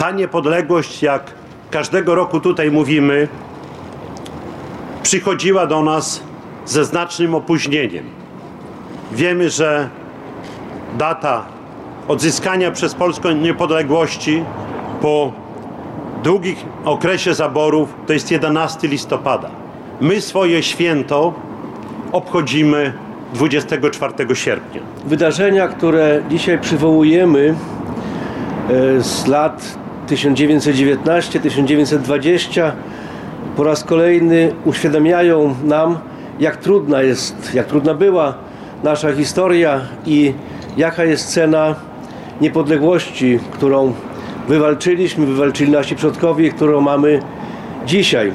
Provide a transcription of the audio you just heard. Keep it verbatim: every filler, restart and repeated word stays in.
ta niepodległość, jak każdego roku tutaj mówimy, przychodziła do nas ze znacznym opóźnieniem. Wiemy, że data odzyskania przez Polskę niepodległości po długim okresie zaborów to jest jedenastego listopada. My swoje święto obchodzimy dwudziestego czwartego sierpnia. Wydarzenia, które dzisiaj przywołujemy z lat tysiąc dziewięćset dziewiętnasty do tysiąc dziewięćset dwudziestego po raz kolejny uświadamiają nam, jak trudna jest, jak trudna była nasza historia i jaka jest cena niepodległości, którą wywalczyliśmy, wywalczyli nasi przodkowie, którą mamy dzisiaj.